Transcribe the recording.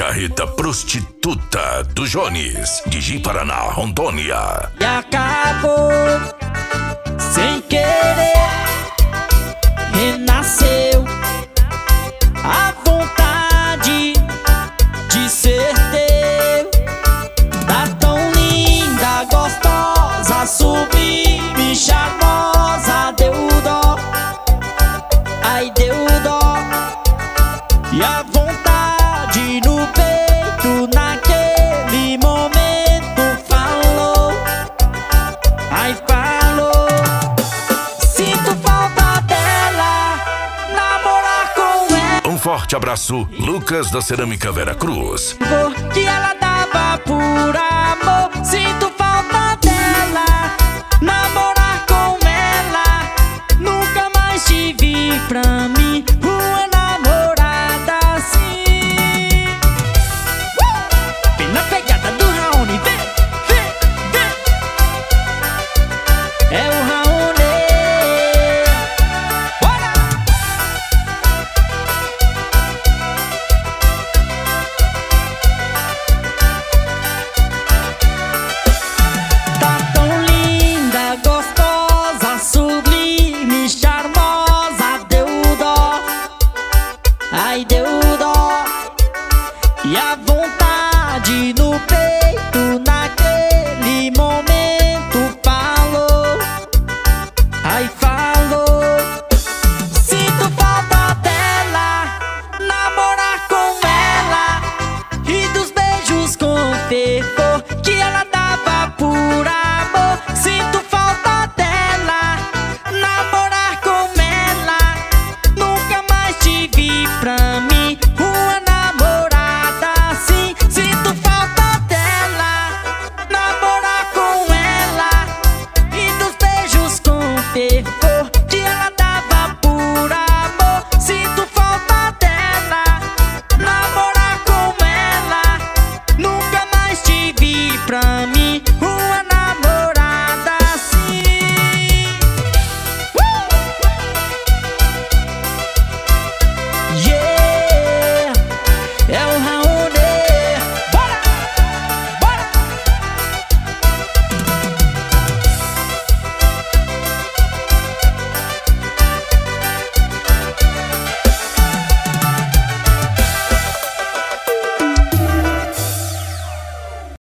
Tia Rita prostituta do Jones, de Ji-Paraná, Rondônia. E acabou sem querer, renasceu a vontade de ser teu. Tá tão linda, gostosa, sublime, charmosa. Deu dó, ai deu dó. E a vontade no peito naquele momento falou, ai falou. Sinto falta dela, namorar com ela. Um forte abraço, Lucas da Cerâmica Vera Cruz. Que ela dava por amor.